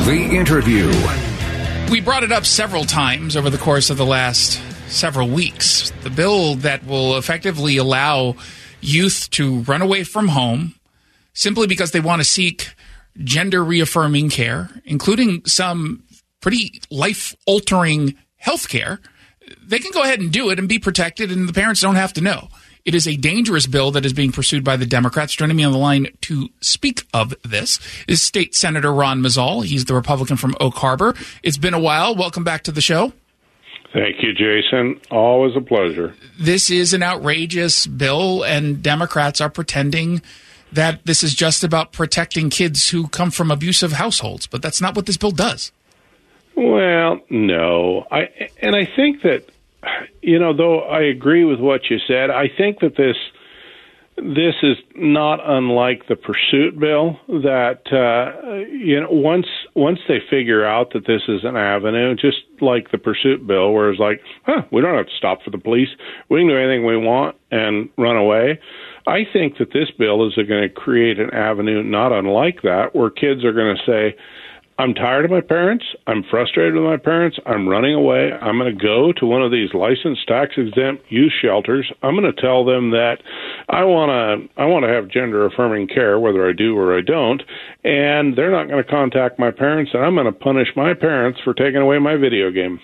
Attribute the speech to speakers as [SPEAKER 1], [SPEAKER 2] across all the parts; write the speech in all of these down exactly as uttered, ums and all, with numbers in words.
[SPEAKER 1] The Interview.
[SPEAKER 2] We brought it up several times over the course of the last several weeks. The bill that will effectively allow youth to run away from home simply because they want to seek gender-reaffirming care, including some pretty life-altering health care. They can go ahead and do it and be protected, and the parents don't have to know. It is a dangerous bill that is being pursued by the Democrats. Joining me on the line to speak of this is State Senator Ron Mazzol. He's the Republican from Oak Harbor. It's been a while. Welcome back to the show.
[SPEAKER 3] Thank you, Jason. Always a pleasure.
[SPEAKER 2] This is an outrageous bill, and Democrats are pretending that this is just about protecting kids who come from abusive households, but that's not what this bill does.
[SPEAKER 3] Well, no. I and I think that, you know, though I agree with what you said, I think that this this is not unlike the Pursuit bill, that uh, you know, once once they figure out that this is an avenue, just like the Pursuit bill, where it's like, huh, we don't have to stop for the police, we can do anything we want and run away. I think that this bill is going to create an avenue not unlike that, where kids are going to say, I'm tired of my parents. I'm frustrated with my parents. I'm running away. I'm going to go to one of these licensed tax-exempt youth shelters. I'm going to tell them that I want to I want to have gender-affirming care, whether I do or I don't, and they're not going to contact my parents, and I'm going to punish my parents for taking away my video game.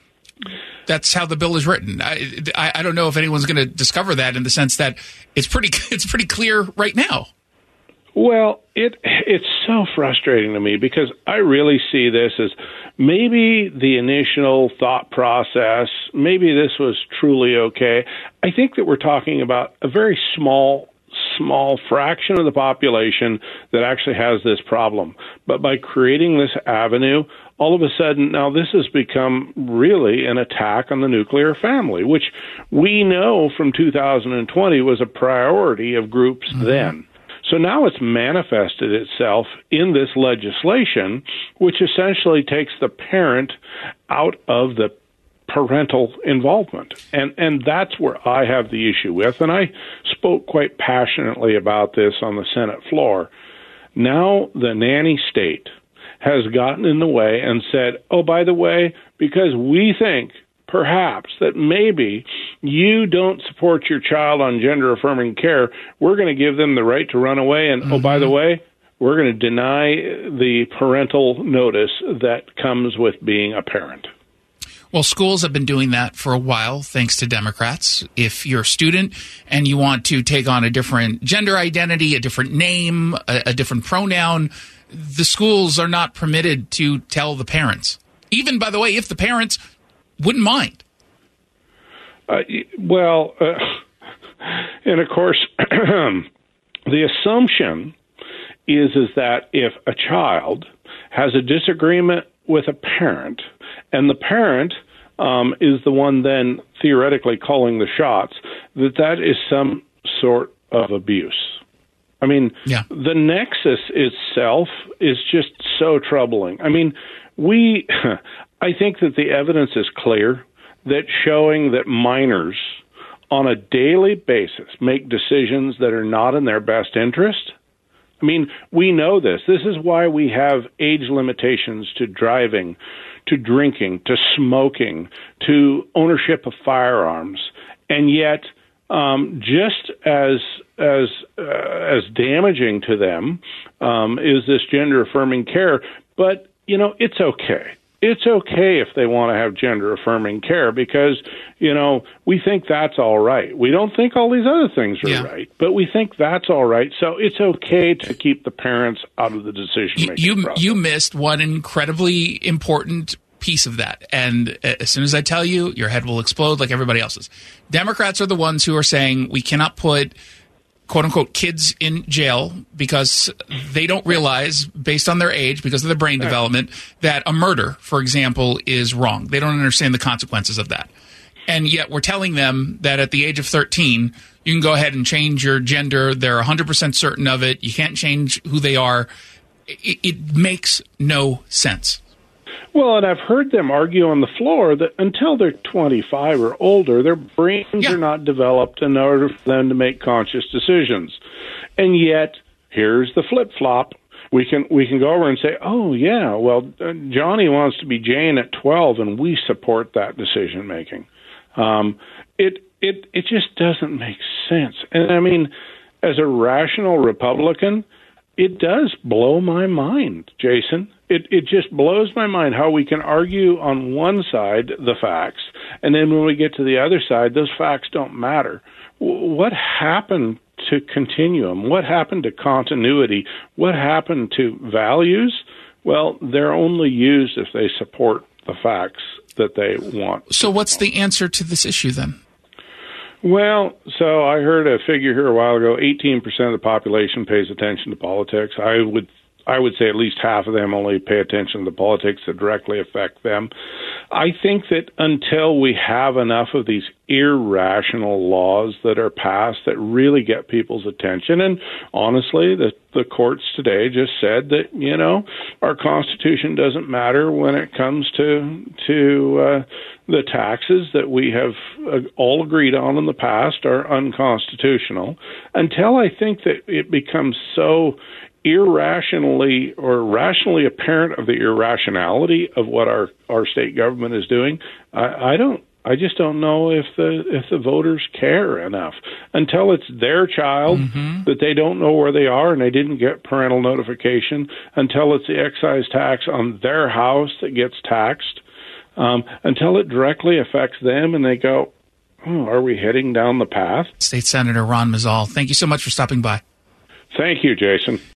[SPEAKER 2] That's how the bill is written. I, I, I don't know if anyone's going to discover that, in the sense that it's pretty it's pretty clear right now.
[SPEAKER 3] Well, it it's so frustrating to me, because I really see this as maybe the initial thought process, maybe this was truly okay. I think that we're talking about a very small, small fraction of the population that actually has this problem. But by creating this avenue, all of a sudden, now this has become really an attack on the nuclear family, which we know from two thousand twenty was a priority of groups mm-hmm. then. So now it's manifested itself in this legislation, which essentially takes the parent out of the parental involvement. And and that's where I have the issue with. And I spoke quite passionately about this on the Senate floor. Now the nanny state has gotten in the way and said, oh, by the way, because we think perhaps that maybe you don't support your child on gender-affirming care, we're going to give them the right to run away. And, mm-hmm. oh, by the way, we're going to deny the parental notice that comes with being a parent.
[SPEAKER 2] Well, schools have been doing that for a while, thanks to Democrats. If you're a student and you want to take on a different gender identity, a different name, a, a different pronoun, the schools are not permitted to tell the parents. Even, by the way, if the parents wouldn't mind.
[SPEAKER 3] Uh, well, uh, and of course, the assumption is is that if a child has a disagreement with a parent, and the parent um, is the one then theoretically calling the shots, that that is some sort of abuse. I mean, yeah. The nexus itself is just so troubling. I mean, we, I think that the evidence is clear that showing that minors on a daily basis make decisions that are not in their best interest. I mean, we know this. This is why we have age limitations to driving, to drinking, to smoking, to ownership of firearms. And yet, um, just as as uh, as damaging to them um, is this gender-affirming care. But, you know, it's okay. It's okay if they want to have gender-affirming care, because, you know, we think that's all right. We don't think all these other things are yeah. right, but we think that's all right. So it's okay to keep the parents out of the decision-making
[SPEAKER 2] you,
[SPEAKER 3] process.
[SPEAKER 2] You missed one incredibly important piece of that, and as soon as I tell you, your head will explode like everybody else's. Democrats are the ones who are saying we cannot put quote-unquote kids in jail because they don't realize, based on their age, because of their brain development, that a murder, for example, is wrong. They don't understand the consequences of that. And yet we're telling them that at the age of thirteen, you can go ahead and change your gender. They're one hundred percent certain of it. You can't change who they are. It, it makes no sense.
[SPEAKER 3] Well, and I've heard them argue on the floor that until they're twenty-five or older, their brains yeah. are not developed in order for them to make conscious decisions. And yet, here's the flip-flop. we can we can go over and say, oh yeah, well uh, Johnny wants to be Jane at twelve, and we support that decision making. Um, it it it just doesn't make sense. And I mean, as a rational Republican, it does blow my mind, Jason. It it just blows my mind how we can argue on one side the facts, and then when we get to the other side, those facts don't matter. W- what happened to continuum? What happened to continuity? What happened to values? Well, they're only used if they support the facts that they want.
[SPEAKER 2] So what's the answer to this issue then?
[SPEAKER 3] Well, so I heard a figure here a while ago, eighteen percent of the population pays attention to politics. I would I would say at least half of them only pay attention to politics that directly affect them. I think that until we have enough of these irrational laws that are passed that really get people's attention, and honestly, the, the courts today just said that, you know, our Constitution doesn't matter when it comes to to uh, the taxes that we have uh, all agreed on in the past are unconstitutional. Until I think that it becomes so irrationally or rationally apparent of the irrationality of what our, our state government is doing, I, I don't. I just don't know if the if the voters care enough until it's their child mm-hmm. that they don't know where they are and they didn't get parental notification, until it's the excise tax on their house that gets taxed, um, until it directly affects them and they go, oh, are we heading down the path?
[SPEAKER 2] State Senator Ron Maisel, thank you so much for stopping by.
[SPEAKER 3] Thank you, Jason.